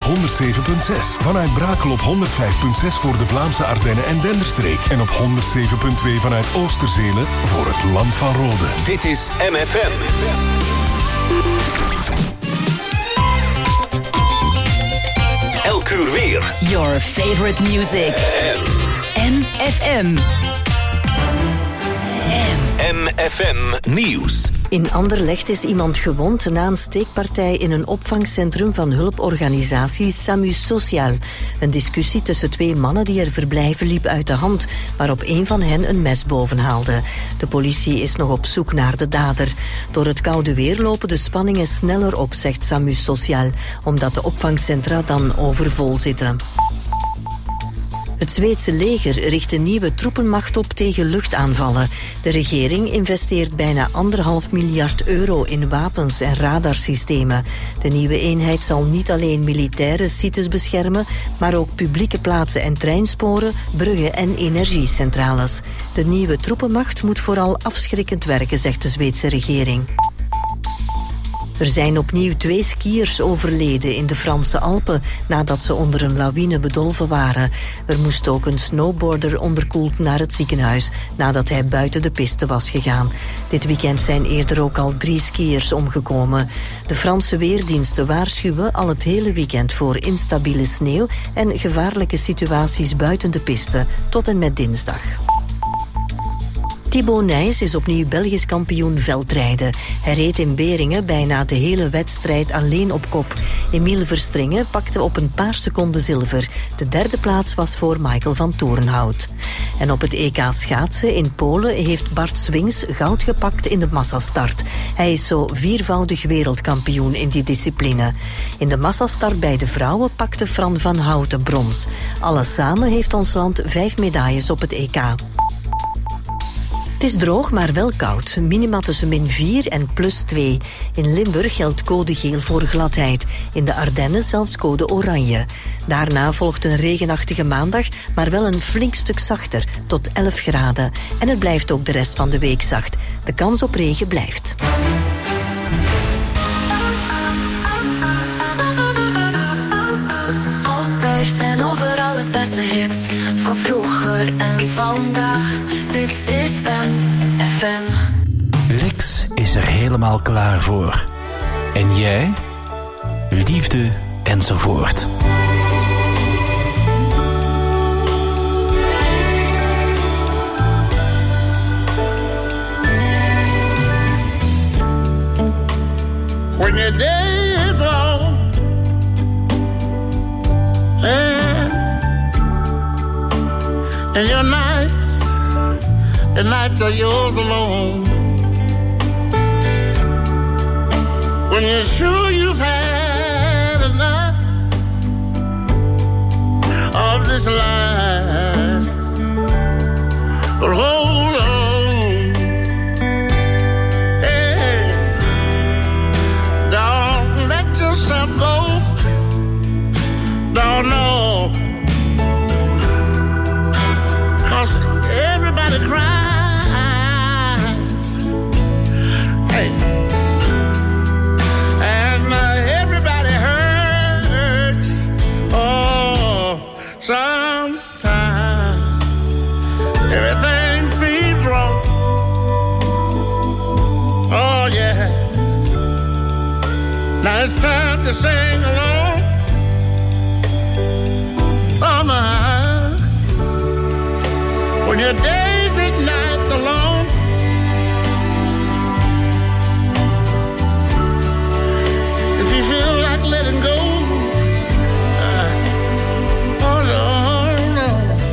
107.6. Vanuit Brakel op 105.6 voor de Vlaamse Ardennen en Denderstreek. En op 107.2 vanuit Oosterzele voor het Land van Rode. Dit is MFM. Elk uur weer. Your favorite music. MFM. MFM Nieuws. In Anderlecht is iemand gewond na een steekpartij in een opvangcentrum van hulporganisatie SAMU Social. Een discussie tussen twee mannen die er verblijven liep uit de hand, waarop een van hen een mes bovenhaalde. De politie is nog op zoek naar de dader. Door het koude weer lopen de spanningen sneller op, zegt SAMU Social, omdat de opvangcentra dan overvol zitten. Het Zweedse leger richt een nieuwe troepenmacht op tegen luchtaanvallen. De regering investeert bijna 1,5 miljard euro in wapens en radarsystemen. De nieuwe eenheid zal niet alleen militaire sites beschermen, maar ook publieke plaatsen en treinsporen, bruggen en energiecentrales. De nieuwe troepenmacht moet vooral afschrikkend werken, zegt de Zweedse regering. Er zijn opnieuw 2 skiërs overleden in de Franse Alpen nadat ze onder een lawine bedolven waren. Er moest ook een snowboarder onderkoeld naar het ziekenhuis nadat hij buiten de piste was gegaan. Dit weekend zijn eerder ook al 3 skiërs omgekomen. De Franse weerdiensten waarschuwen al het hele weekend voor instabiele sneeuw en gevaarlijke situaties buiten de piste tot en met dinsdag. Thibaut Nys is opnieuw Belgisch kampioen veldrijden. Hij reed in Beringen bijna de hele wedstrijd alleen op kop. Emile Verstringen pakte op een paar seconden zilver. De 3e plaats was voor Michael van Torenhout. En op het EK schaatsen in Polen heeft Bart Swings goud gepakt in de massastart. Hij is zo 4-voudig wereldkampioen in die discipline. In de massastart bij de vrouwen pakte Fran van Houten brons. Alles samen heeft ons land 5 medailles op het EK. Het is droog, maar wel koud. Minima tussen -4 en +2. In Limburg geldt code geel voor gladheid. In de Ardennen zelfs code oranje. Daarna volgt een regenachtige maandag, maar wel een flink stuk zachter, tot 11 graden. En het blijft ook de rest van de week zacht. De kans op regen blijft. Altijd en overal het beste hits van vroeger en vandaag. Dit is MFM. Lex is er helemaal klaar voor. En jij? Liefde enzovoort. When your day is long and your nights, the nights are yours alone. When you're sure you've had enough of this life, but hold on, hey, don't let yourself go, don't know, 'cause everybody cries, hey, and everybody hurts, oh, sometimes everything seems wrong, oh yeah, now it's time to sing along, oh my, when your days and nights are long, if you feel like letting go, oh no,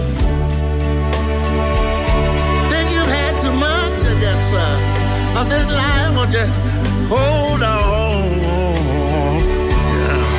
think you've had too much, I guess, of this life, won't you hold on, yeah.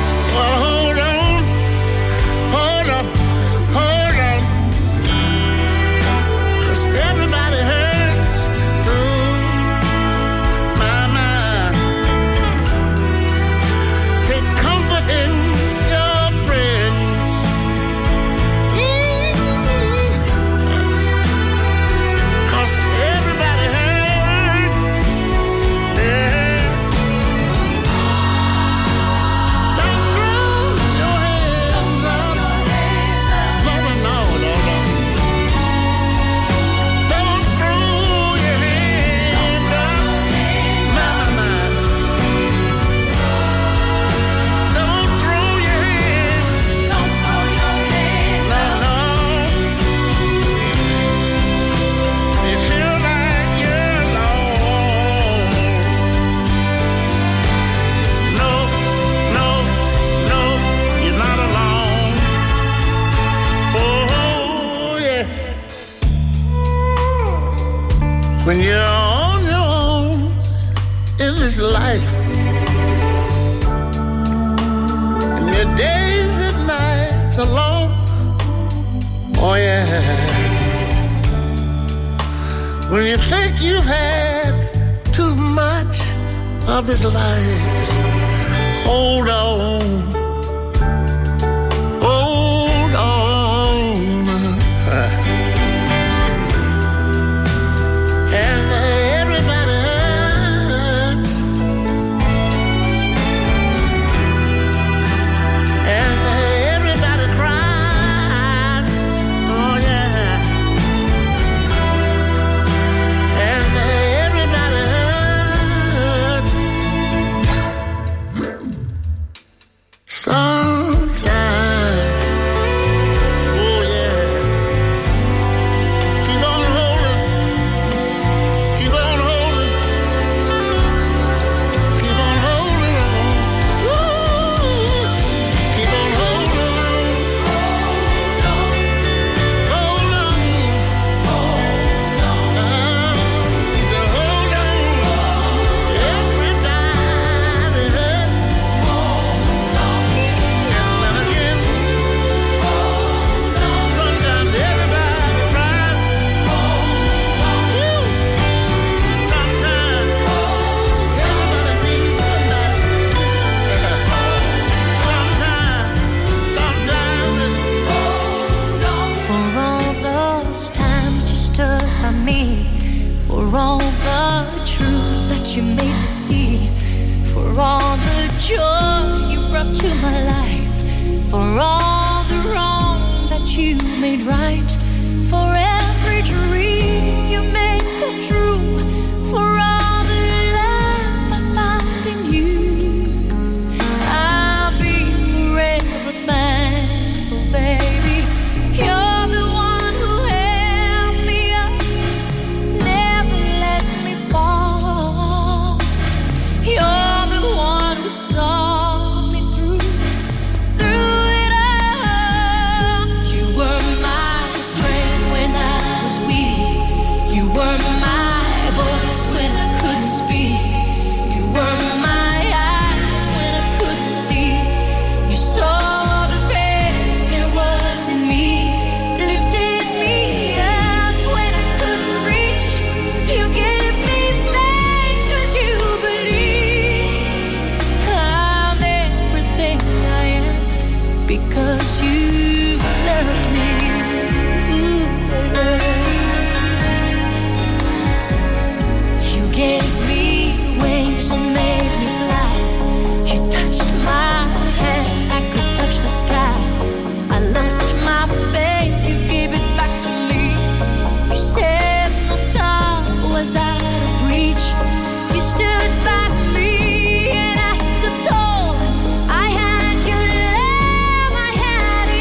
when you're on your own in this life, and your days and nights are long, oh yeah. When you think you've had too much of this life, just hold on, hold on. And everybody hurts, and everybody cries, oh yeah. And everybody hurts sometime, oh yeah. Keep on holding, keep on holding, keep on holding on. Ooh, keep on holding on, hold on, hold on, to hold on. Everybody hurts, and then again, sometimes everybody cries. Woo! Sometimes everybody needs somebody. Sometimes. For all those times you stood by me, for all the truth that you made me see, for all the joy you brought to my life, for all the wrong that you made right, for every dream you made come true, for all the love I found in you, I'll be forever thankful, baby. You're the one who held me up, never let me fall. You're the one who saw me through it all. You were my strength when I was weak. You were my voice when I couldn't speak. You were my eyes when I couldn't see. You saw the best there was in me, lifted me up when I couldn't reach. You gave me faith 'cause you believe I'm everything I am because you loved me. You gave me wings and made me fly. You touched my hand, I could touch the sky. I lost my faith, you gave it back to me. You said no star was out of reach. You stood by me and I stood tall. I had your love, I had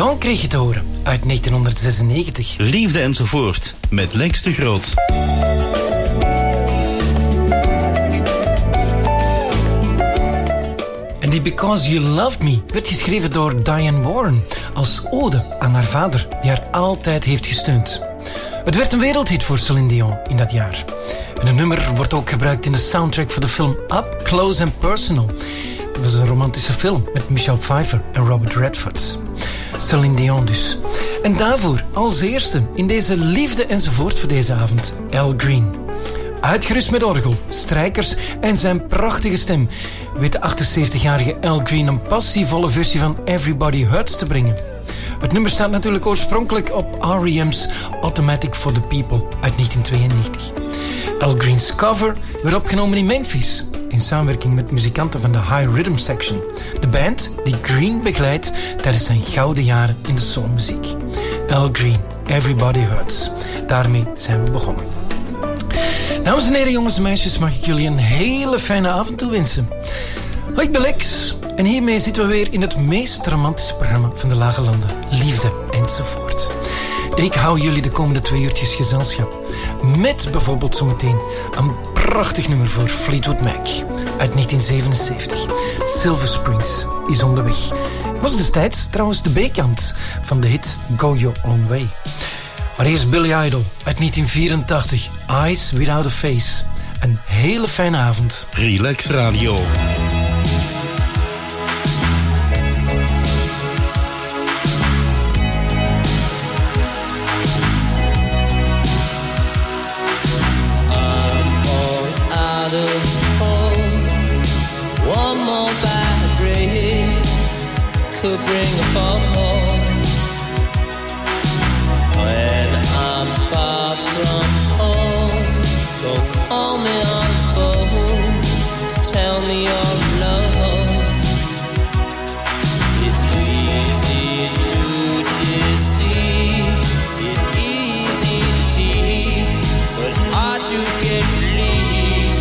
Dan kreeg je te horen uit 1996. Liefde enzovoort met Lex de Groot. En die Because You Loved Me werd geschreven door Diane Warren als ode aan haar vader, die haar altijd heeft gesteund. Het werd een wereldhit voor Celine Dion in dat jaar. En het nummer wordt ook gebruikt in de soundtrack voor de film Up Close and Personal. Dat was een romantische film met Michelle Pfeiffer en Robert Redford. Celine Dion dus. En daarvoor als eerste in deze liefde enzovoort voor deze avond Al Green. Uitgerust met orgel, strijkers en zijn prachtige stem weet de 78-jarige Al Green een passievolle versie van Everybody Hurts te brengen. Het nummer staat natuurlijk oorspronkelijk op R.E.M's Automatic for the People uit 1992. Al Green's cover werd opgenomen in Memphis in samenwerking met muzikanten van de High Rhythm Section, de band die Green begeleidt tijdens zijn gouden jaren in de soulmuziek. Al Green, Everybody Hurts. Daarmee zijn we begonnen. Dames en heren, jongens en meisjes, mag ik jullie een hele fijne avond toewensen. Hoi, ik ben Lex en hiermee zitten we weer in het meest romantische programma van de Lage Landen, Liefde enzovoort. Ik hou jullie de komende 2 uurtjes gezelschap met bijvoorbeeld zometeen een prachtig nummer voor Fleetwood Mac uit 1977. Silver Springs is onderweg. Het was destijds trouwens de B-kant van de hit Go Your Own Way. Maar eerst Billy Idol uit 1984, Eyes Without a Face. Een hele fijne avond. Relax Radio. Could bring a fall. When I'm far from home, don't call me on the phone to tell me you're alone. It's easy to deceive, it's easy to tease, but hard to get released.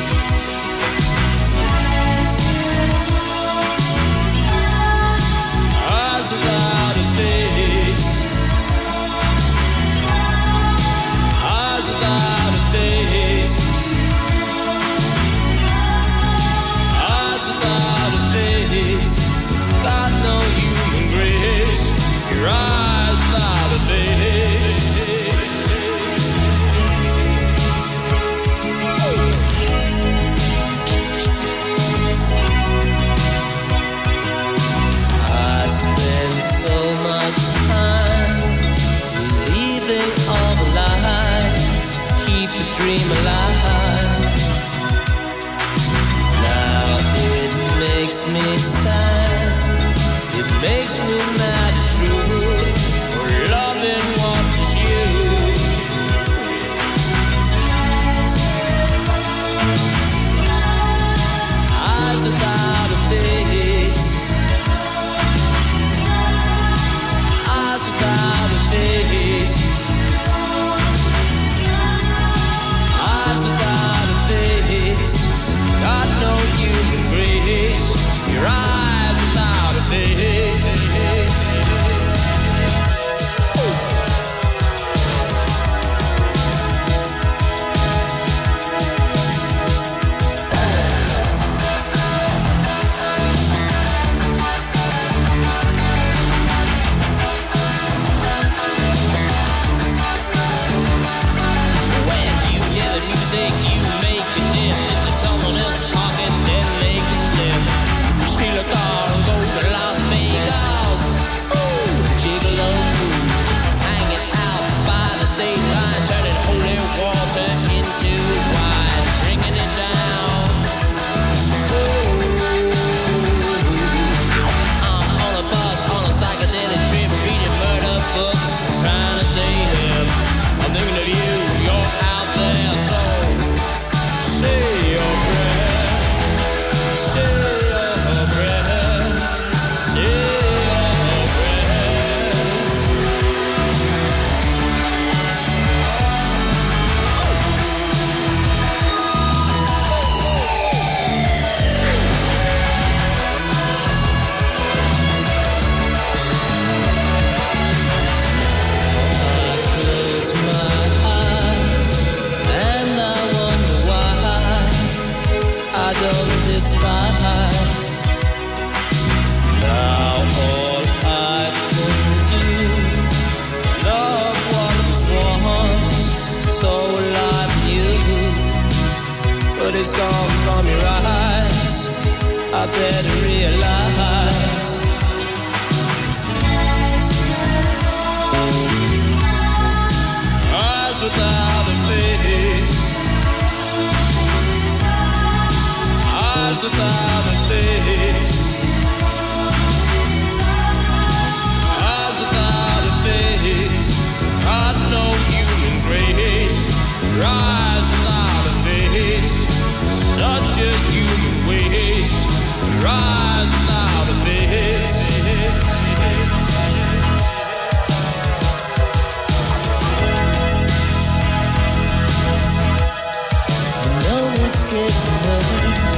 Without a face, eyes without a face, eyes without a face, got no human grace, your eyes without a face. So much time believing all the lies, keep the dream alive. Now it makes me sad, it makes me mad and true, for loving what is you. Eyes without a face, without a face, eyes without a face, got no human grace, your eyes without a face. is gone from your eyes. I better realize. Eyes without a face. Eyes without a face. Eyes without a face. Got no human grace. Eyes without a face. Such a human waste. Eyes without a face. It's getting worse.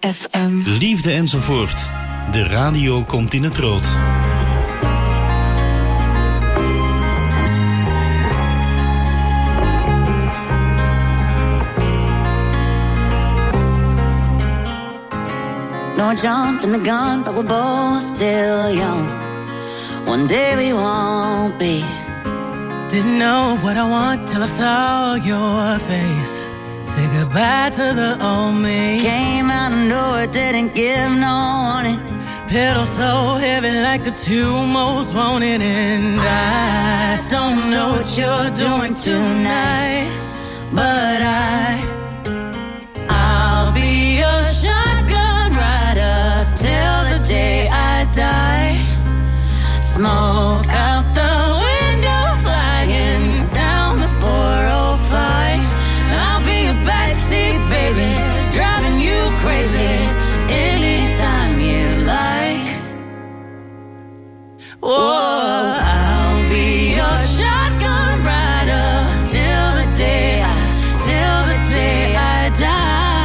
FM. Liefde enzovoort. De radio komt in het rood. No jump in the gun, but we're both still young. One day we won't be. Didn't know what I want till I saw your face. Say goodbye to the old me. Came out of nowhere, didn't give no warning. Pedal so heavy like the two most wanted. And I don't know what you're doing tonight, but I'll be your shotgun rider till the day I die. Smoke out the window, flying down the 405. I'll be your backseat baby, driving you crazy anytime you like. Whoa, I'll be your shotgun rider till the day I die.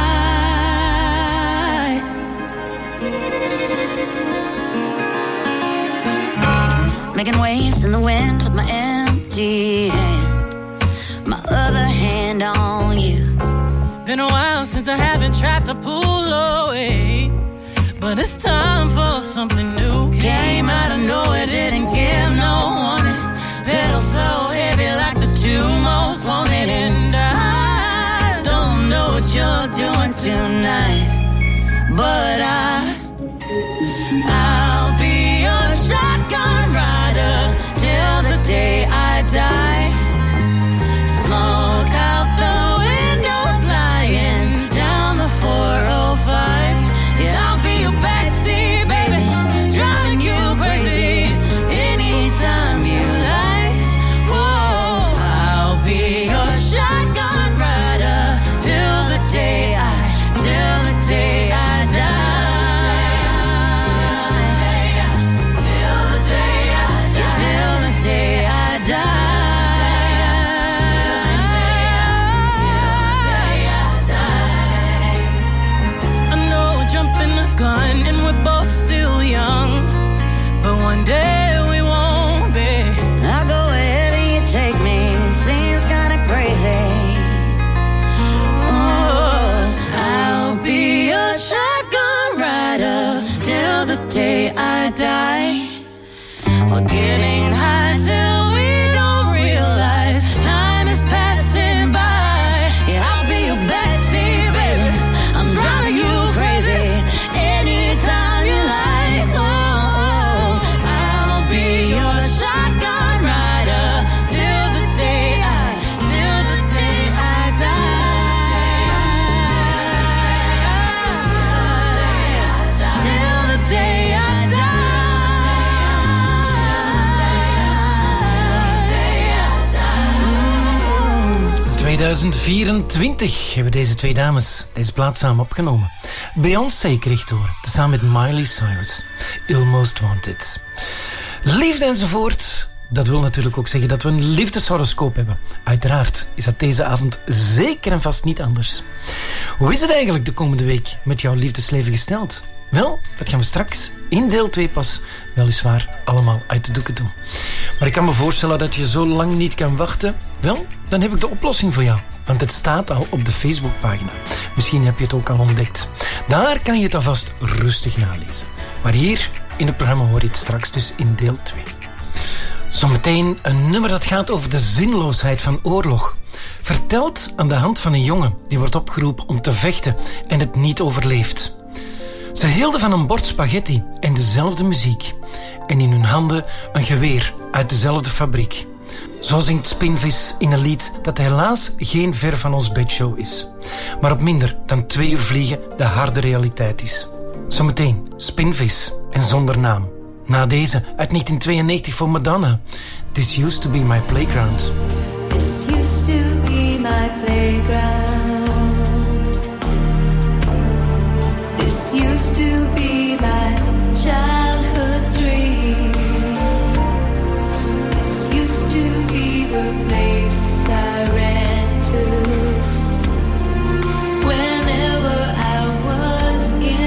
Making waves in the wind with my empty hand, my other hand on you. Been a while since I haven't tried to pull away, but it's time for something new. Came out of nowhere, didn't give no warning. Pedal so heavy like the two most wanted. And I don't know what you're doing tonight, but I'll be your shotgun rider till the day I die. Smoke out the window, flying down the 405. Yeah, I'll be your backseat baby, driving you crazy anytime you like. Whoa, I'll be your shotgun rider till the day I die. Till the day I die. I know we're jumping the gun and we're both still young, but one day we won't be. I'll go wherever you take me, seems kinda crazy. Oh, I'll be your shotgun rider till the day I die. We're getting high till we don't realize time is passing by. Yeah, I'll be your backseat baby, I'm driving you crazy anytime you like. Oh, I'll be your shotgun rider till the day I die. Till the day I die. 2024 hebben deze twee dames deze plaat samen opgenomen. Beyoncé kreeg door, tezamen met Miley Cyrus. Almost Wanted. Liefde enzovoort. Dat wil natuurlijk ook zeggen dat we een liefdeshoroscoop hebben. Uiteraard is dat deze avond zeker en vast niet anders. Hoe is het eigenlijk de komende week met jouw liefdesleven gesteld? Wel, dat gaan we straks in deel 2 pas weliswaar allemaal uit de doeken doen. Maar ik kan me voorstellen dat je zo lang niet kan wachten. Wel, dan heb ik de oplossing voor jou. Want het staat al op de Facebookpagina. Misschien heb je het ook al ontdekt. Daar kan je het alvast rustig nalezen. Maar hier in het programma hoor je het straks dus in deel 2. Zometeen een nummer dat gaat over de zinloosheid van oorlog. Verteld aan de hand van een jongen die wordt opgeroepen om te vechten en het niet overleeft. Ze hielden van een bord spaghetti en dezelfde muziek. En in hun handen een geweer uit dezelfde fabriek. Zo zingt Spinvis in een lied dat helaas geen ver van ons bedshow is. Maar op minder dan 2 uur vliegen de harde realiteit is. Zometeen Spinvis en Zonder Naam. Na deze uit 1992 voor Madonna. This used to be my playground. This used to be my playground. This used to be my childhood dream. This used to be the place I ran to whenever I was in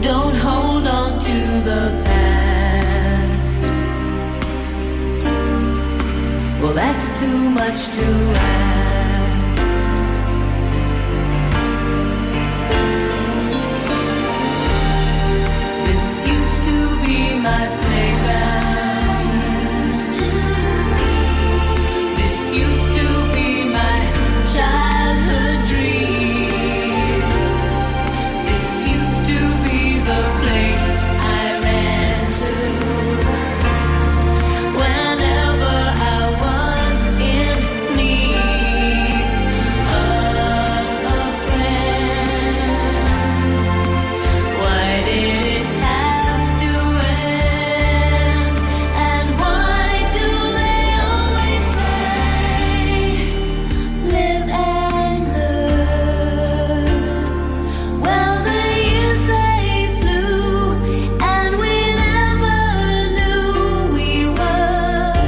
Don't hold on to the past. Well, that's too much to ask. This used to be my playground. This used to be my childhood dream. This used to be the place I ran to whenever I was in need of a friend. Why did it have to end? And why do they always say, live and learn? Well, the years they flew, and we never knew we were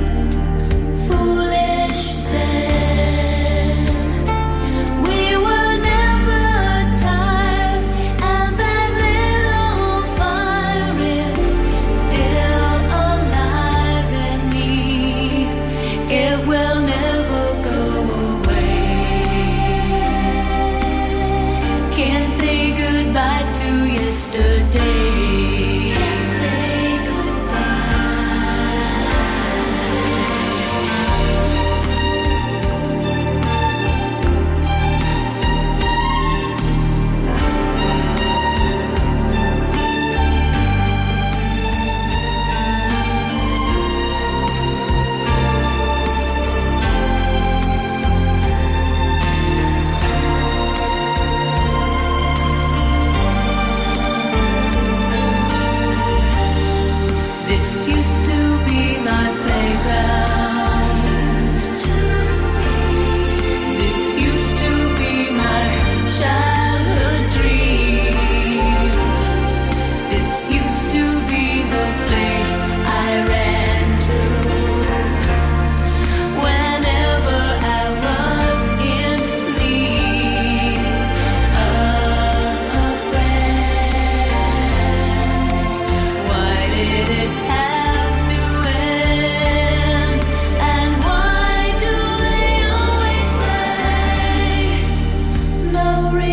foolish then. We were never tired, and that little fire is still alive in me. It will never go away. Can't say goodbye to yesterday. Can't say This used to be my playground. This used to be my childhood dream. This used to be the place I ran to whenever I was in need of a friend. Why did it have to end? And why do they always say, no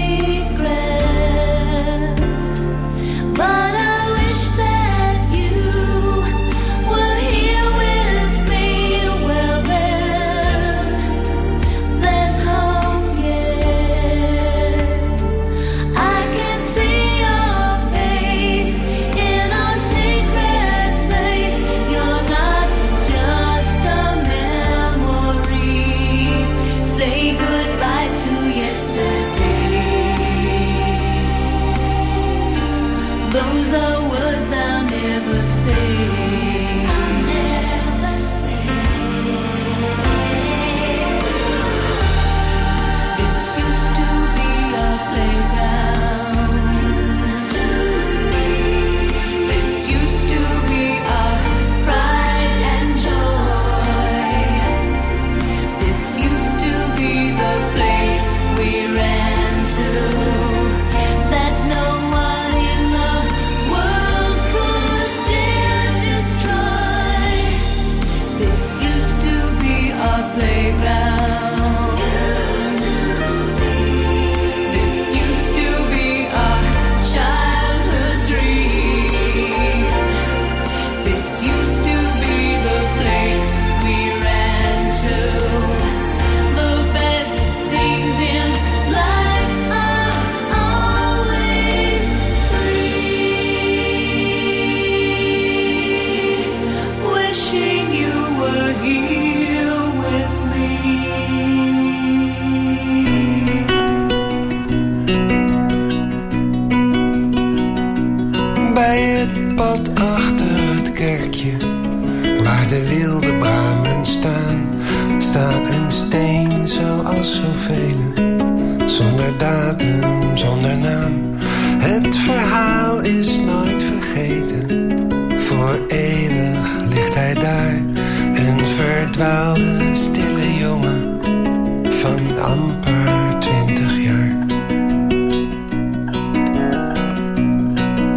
regrets? But I wish that you were here with me. Well, then, there's hope yet. I can see your face in a secret place. You're not just a memory. Say goodbye to yesterday. Those are words I'll never say. I'll never say. This used to be our playground. This used to be our pride and joy. This used to be the place we ran to that no one in the world could dare destroy. This used to be our playground. This used to be our childhood dream. This used to be the place we ran to. The best things in life are always free. Wishing you were here with me. Bij het pad achter het kerkje, waar de wilde bramen staan, staat een steen zoals zoveel, zonder datum, zonder naam. Het verhaal is nooit vergeten, voor eeuwig ligt hij daar. Een verdwaalde, stille jongen van amper 20 jaar.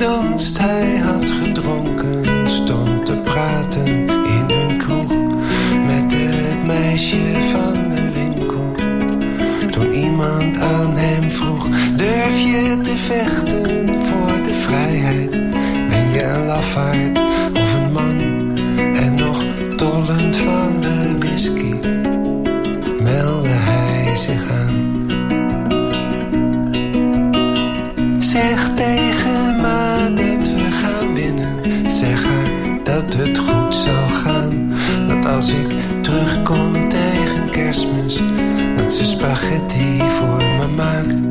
gedanst, hij had gedronken, stond te praten in een kroeg met het meisje van de winkel. Toen iemand aan hem vroeg, durf je te vechten voor de vrijheid? Ben je een lafaard of een man? En nog tollend van de whisky meldde hij zich aan. Zeg tegen ma dat we gaan winnen. Zeg haar dat het goed zal gaan. Dat als ik terugkom tegen Kerstmis, dat ze spaghetti voor me maakt.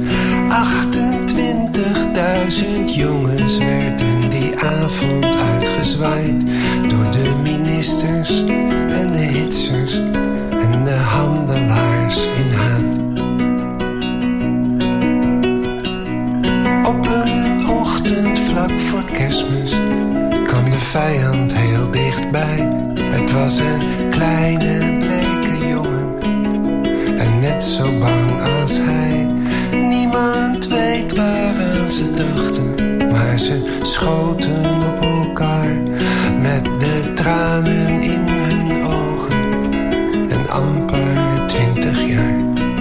28.000 jongens werden die avond uitgezwaaid door de ministers en de hitsers en de handelaars in haat. Op een ochtend vlak voor Kerstmis kwam de vijand heel dichtbij. Het was een kleine bleke jongen en net zo bang als hij. Niemand weet waaraan ze dachten, maar ze schoten op elkaar met de tranen in hun ogen en amper 20 jaar.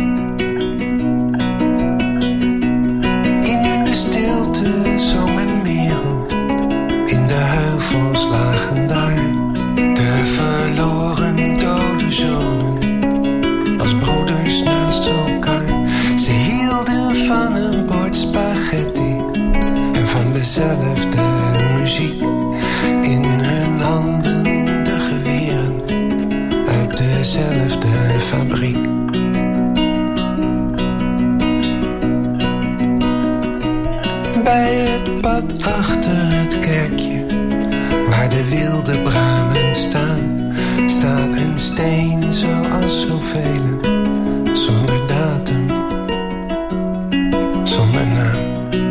In de stilte zong een merel, in de heuvels lagen daar de verloren dode zonen als broeders naast elkaar. Ze hielden van een bord spaghetti en van dezelfde muziek. In hun handen de geweren uit dezelfde fabriek. Bij het pad achter het kerkje, waar de wilde bramen staan, staat een steen zoals zoveel, zonder datum, zonder naam.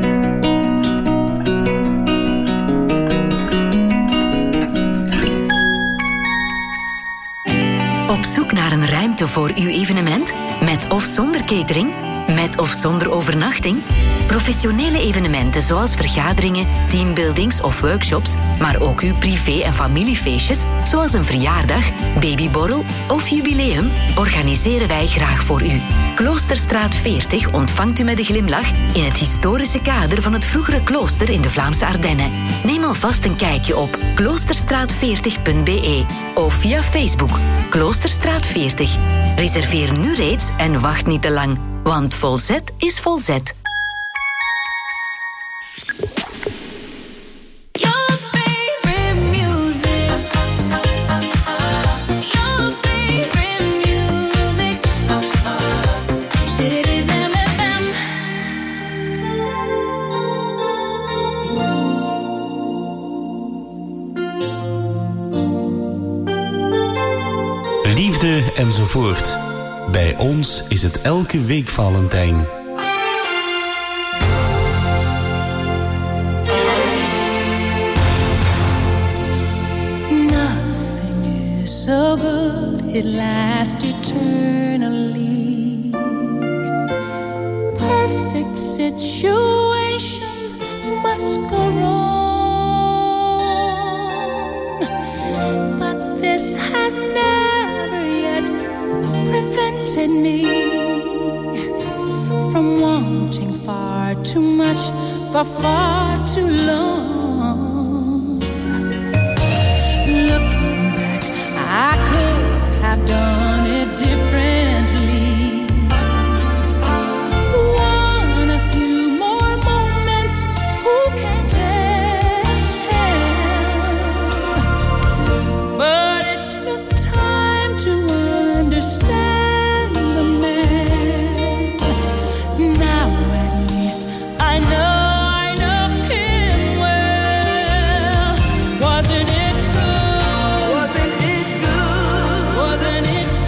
Op zoek naar een ruimte voor uw evenement? Met of zonder catering? Met of zonder overnachting? Professionele evenementen zoals vergaderingen, teambuildings of workshops, maar ook uw privé- en familiefeestjes, zoals een verjaardag, babyborrel of jubileum, organiseren wij graag voor u. Kloosterstraat 40 ontvangt u met een glimlach in het historische kader van het vroegere klooster in de Vlaamse Ardennen. Neem alvast een kijkje op kloosterstraat40.be of via Facebook Kloosterstraat 40. Reserveer nu reeds en wacht niet te lang, want Volzet is volzet. Liefde enzovoort. Bij ons is het elke week Valentijn. Nothing is so good, it lasts eternally. Perfect situations must go wrong, but this has never yet prevented me from wanting far too much for far too long. Looking back, I could have done it differently. One a few more moments, who can tell? But it took time to understand the man. Now at least I know him well. Wasn't it good? Wasn't it good? Wasn't it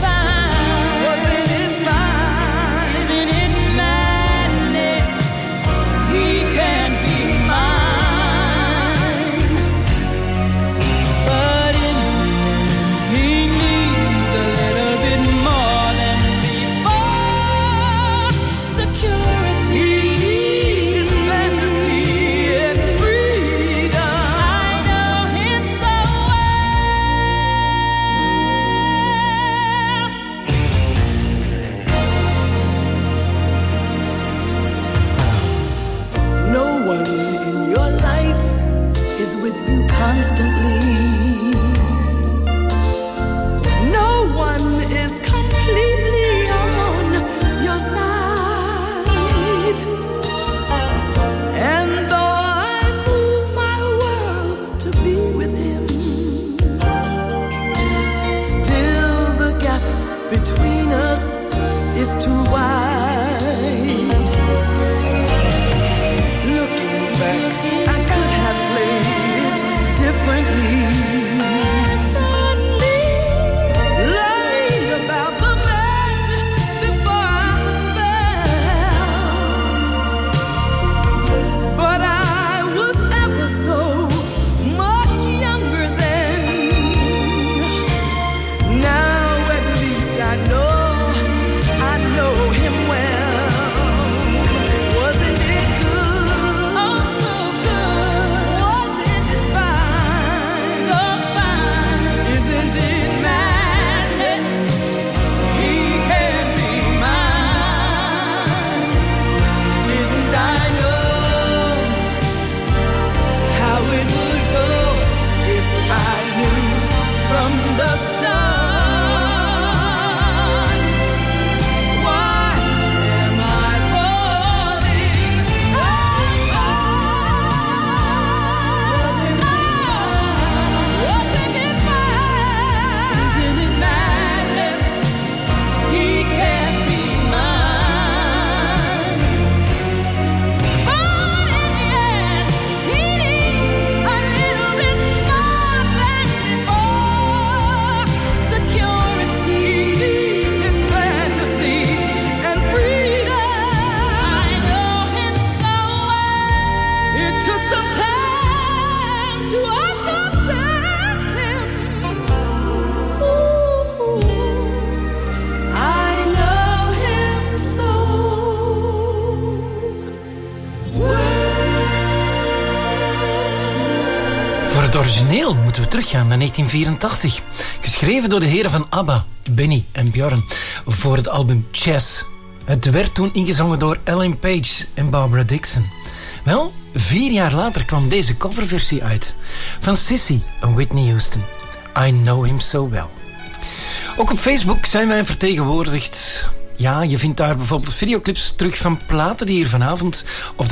het origineel moeten we teruggaan naar 1984. Geschreven door de heren van ABBA, Benny en Björn, voor het album Chess. Het werd toen ingezongen door Ellen Page en Barbara Dixon. Wel, 4 jaar later kwam deze coverversie uit van Sissy en Whitney Houston. I Know Him So Well. Ook op Facebook zijn wij vertegenwoordigd. Ja, je vindt daar bijvoorbeeld videoclips terug van platen die je vanavond of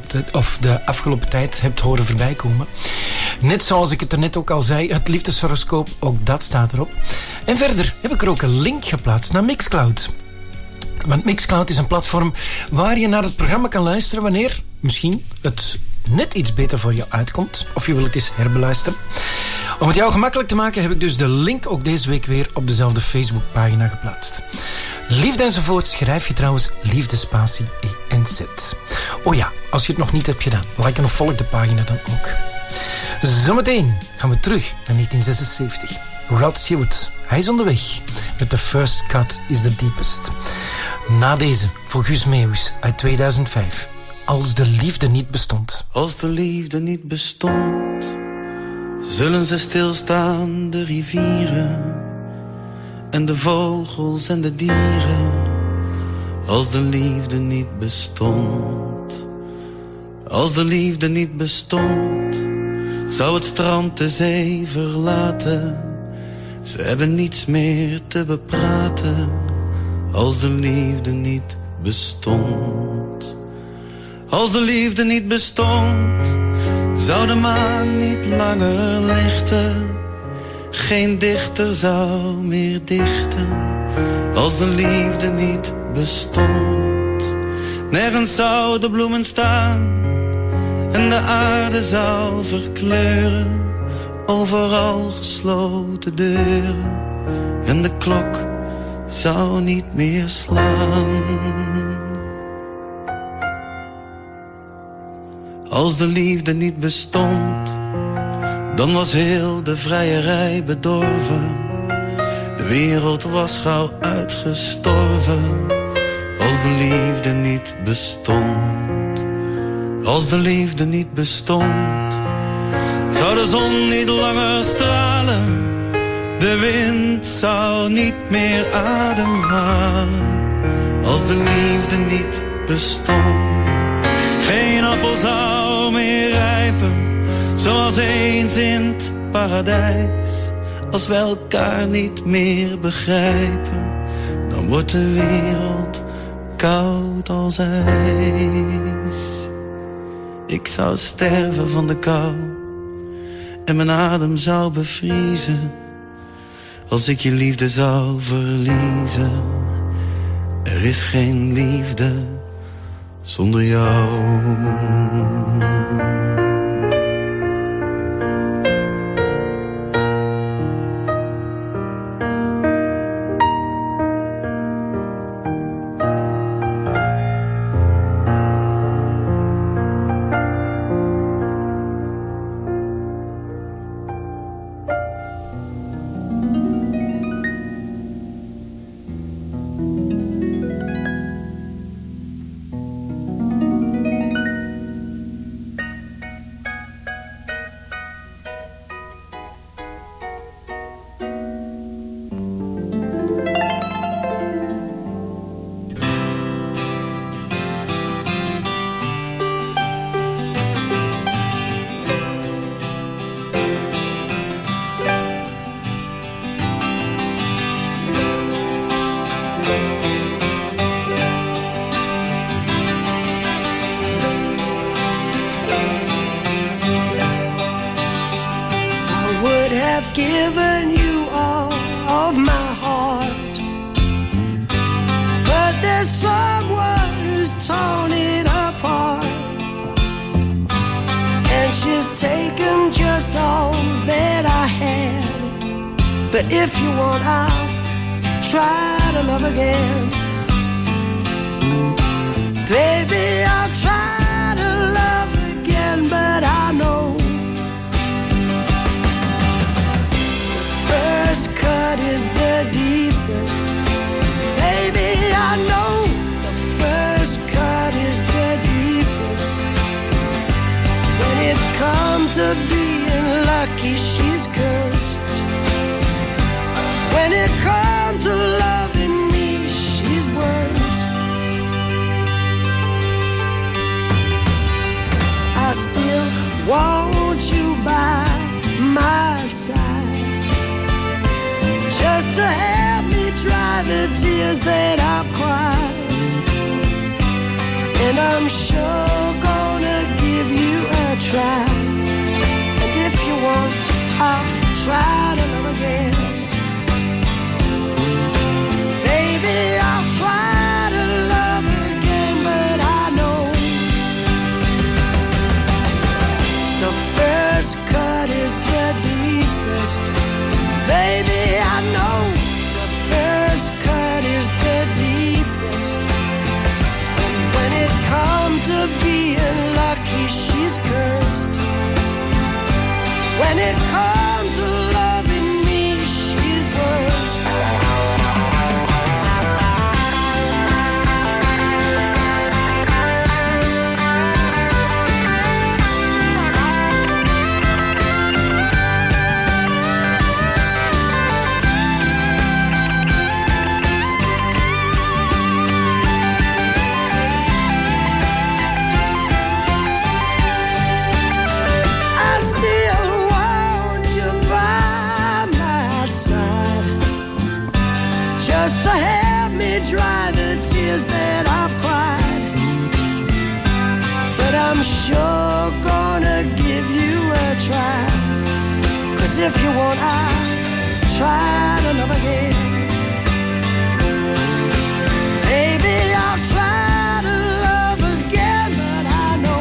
de afgelopen tijd hebt horen voorbij komen. Net zoals ik het er net ook al zei, het liefdeshoroscoop, ook dat staat erop. En verder heb ik er ook een link geplaatst naar Mixcloud. Want Mixcloud is een platform waar je naar het programma kan luisteren wanneer misschien het net iets beter voor je uitkomt. Of je wil het eens herbeluisteren. Om het jou gemakkelijk te maken heb ik dus de link ook deze week weer op dezelfde Facebookpagina geplaatst. Liefde enzovoort schrijf je trouwens liefdespatie ENZ. Oh ja, als je het nog niet hebt gedaan, like en of volg de pagina dan ook. Zometeen gaan we terug naar 1976. Rod Stewart, hij is onderweg met The First Cut is the Deepest. Na deze voor Guus Meeuwis uit 2005. Als de liefde niet bestond. Als de liefde niet bestond, zullen ze stilstaan, de rivieren en de vogels en de dieren. Als de liefde niet bestond, als de liefde niet bestond, zou het strand de zee verlaten. Ze hebben niets meer te bepraten. Als de liefde niet bestond, als de liefde niet bestond, zou de maan niet langer lichten. Geen dichter zou meer dichten. Als de liefde niet bestond, nergens zouden bloemen staan en de aarde zou verkleuren. Overal gesloten deuren en de klok zou niet meer slaan. Als de liefde niet bestond, dan was heel de vrijerij bedorven. De wereld was gauw uitgestorven. Als de liefde niet bestond, als de liefde niet bestond, zou de zon niet langer stralen. De wind zou niet meer ademhalen. Als de liefde niet bestond, geen appel zou meer rijpen, zoals eens in het paradijs. Als we elkaar niet meer begrijpen, dan wordt de wereld koud als ijs. Ik zou sterven van de kou en mijn adem zou bevriezen als ik je liefde zou verliezen. Er is geen liefde zonder jou. Given you all of my heart, but there's someone who's torn it apart, and she's taken just all that I had. But if you want, I'll try to love again. Baby, I'll try to love again, but I know first cut is the deepest. Baby, I know the first cut is the deepest. When it comes to being lucky lucky she's cursed. When it comes to loving me, she's worse. I still want you by my side, just to help me dry the tears that I've cried. And I'm sure gonna give you a try. And if you want, I'll try to love again. Baby, I'll try to love again, but I know the first cut is the deepest. Baby, I know the first cut is the deepest. And when it comes to being lucky, she's cursed. When it comes to loving me, she's worse. Just to help me dry the tears that I've cried. But I'm sure gonna give you a try. 'Cause if you want, I'll try to love again. Baby, I'll try to love again, but I know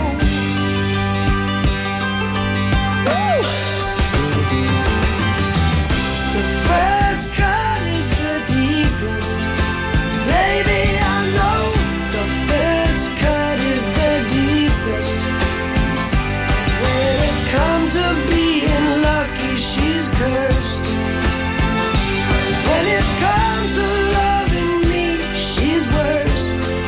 the first cut is the deepest. Baby, I know the first cut is the deepest. When it comes to being lucky, she's cursed. When it comes to loving me, she's worse.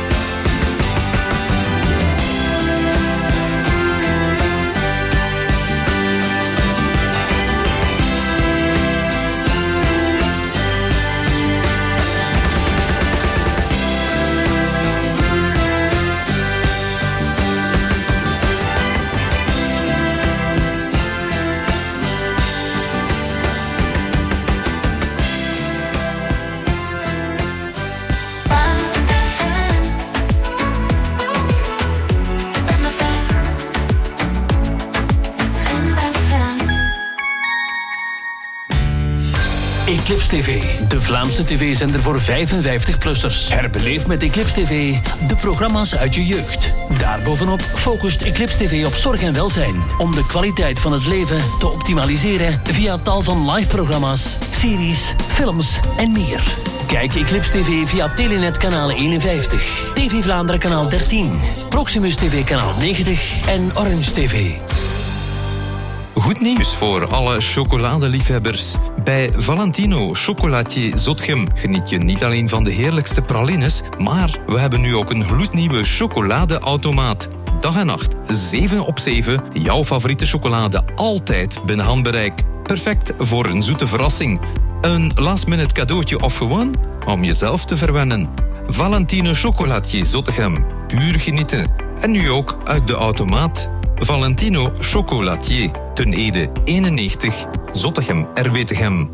Eclipse TV, de Vlaamse tv-zender voor 55-plussers. Herbeleef met Eclipse TV de programma's uit je jeugd. Daarbovenop focust Eclipse TV op zorg en welzijn, om de kwaliteit van het leven te optimaliseren via tal van live-programma's, series, films en meer. Kijk Eclipse TV via Telenet kanaal 51, TV Vlaanderen kanaal 13, Proximus TV kanaal 90 en Orange TV. Goed nieuws voor alle chocoladeliefhebbers. Bij Valentino Chocolatier Zotgem geniet je niet alleen van de heerlijkste pralines, maar we hebben nu ook een gloednieuwe chocoladeautomaat. Dag en nacht, 7 op 7, jouw favoriete chocolade altijd binnen handbereik. Perfect voor een zoete verrassing. Een last-minute cadeautje of gewoon om jezelf te verwennen. Valentino Chocolatier Zottegem. Puur genieten. En nu ook uit de automaat. Valentino Chocolatier. Ten Ede 91, Zottegem, Erwetegem.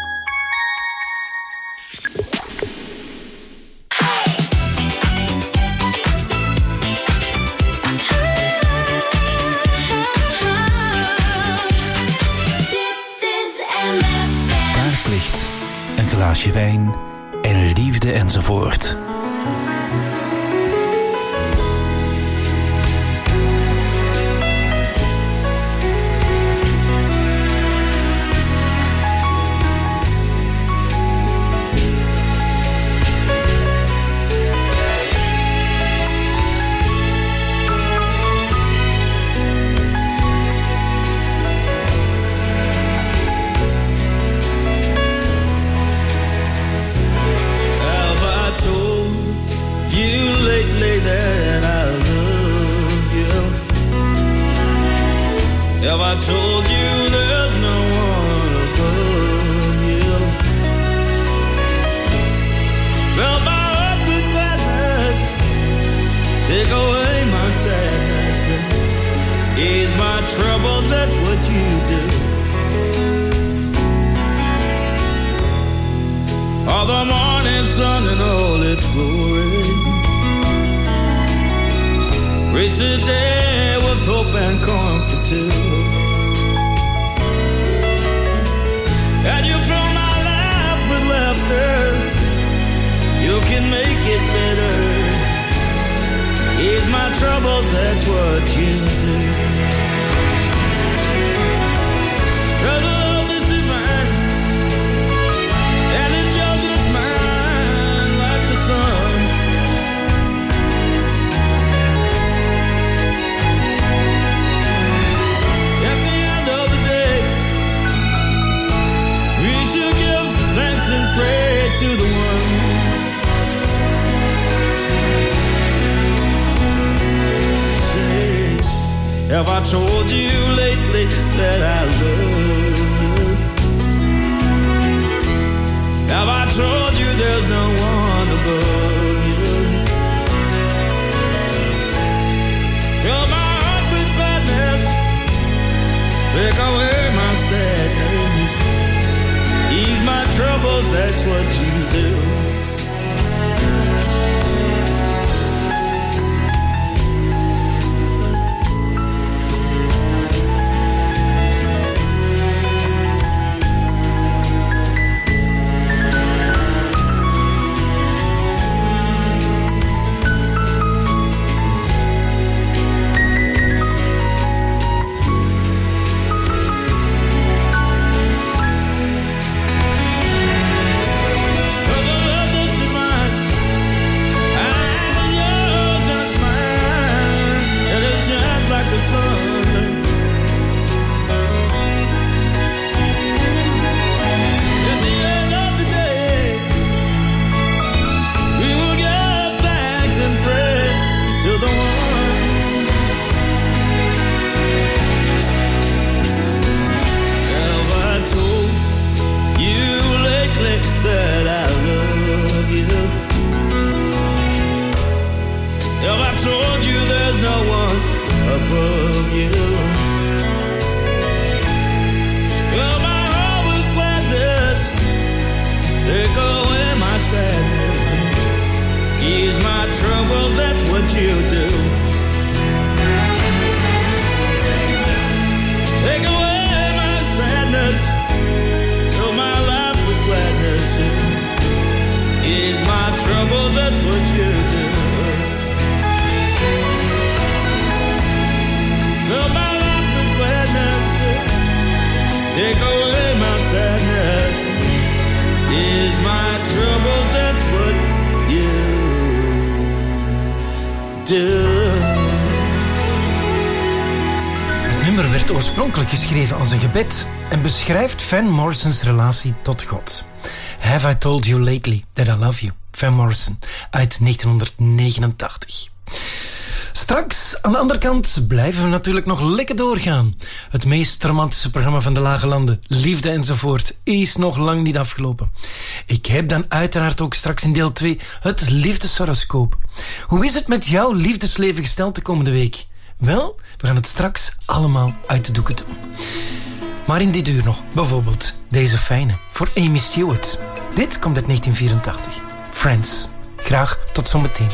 Kaarslicht, een glaasje wijn en liefde enzovoort. Have I told you there's face the day with hope and comfort too. And you fill my life with laughter. You can make it better. Ease my troubles, that's what you do. 'Cause love is divine, and it's yours and it's mine like the sun. At the end of the day, we should give thanks and pray to the one. Have I told you lately that I love you? Have I told you there's no one above you? Fill my heart with gladness, take away my sadness, ease my troubles, that's what you do. Geschreven als een gebed en beschrijft Van Morrison's relatie tot God. Have I told you lately that I love you? Van Morrison uit 1989. Straks, aan de andere kant, blijven we natuurlijk nog lekker doorgaan. Het meest romantische programma van de Lage Landen, Liefde enzovoort, is nog lang niet afgelopen. Ik heb dan uiteraard ook straks in deel 2 het liefdeshoroscoop. Hoe is het met jouw liefdesleven gesteld de komende week? Wel, we gaan het straks allemaal uit de doeken doen. Maar in dit uur nog, bijvoorbeeld deze fijne voor Amy Stewart. Dit komt uit 1984. Friends. Graag tot zometeen.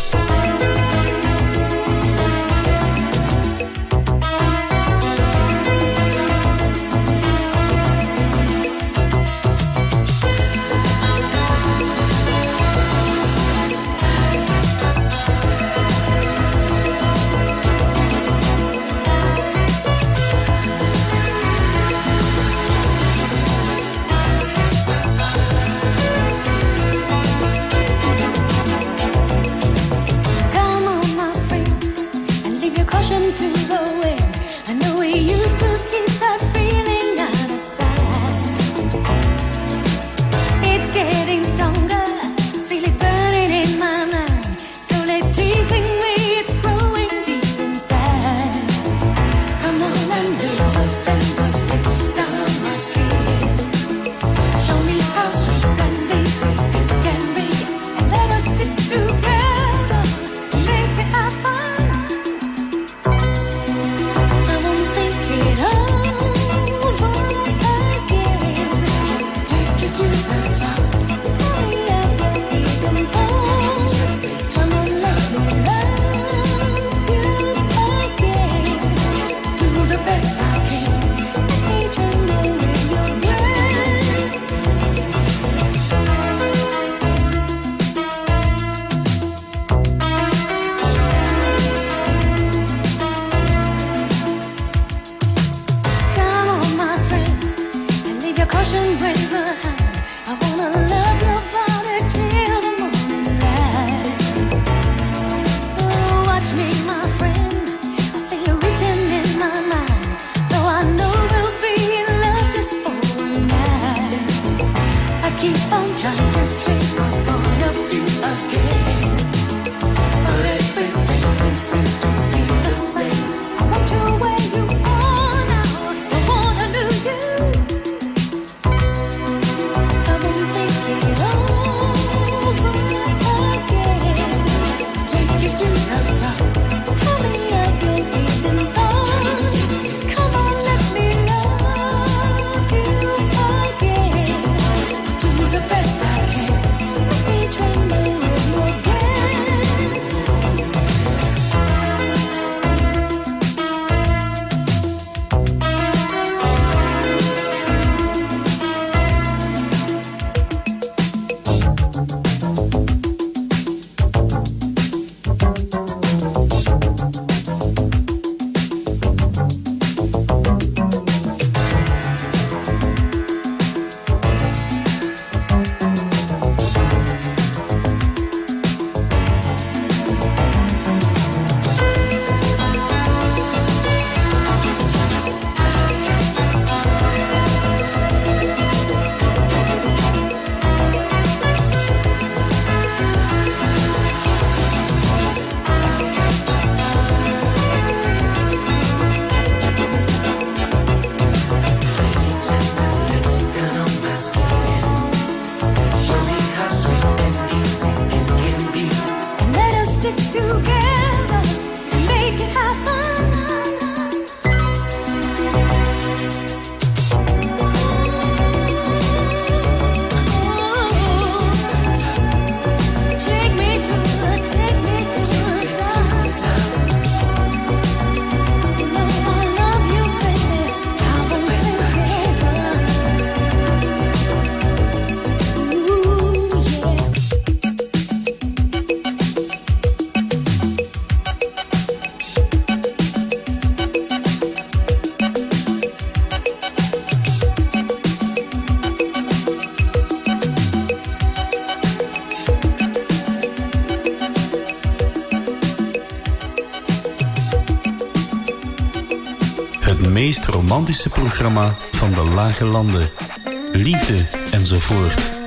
meest romantische programma van de Lage Landen. Liefde enzovoort.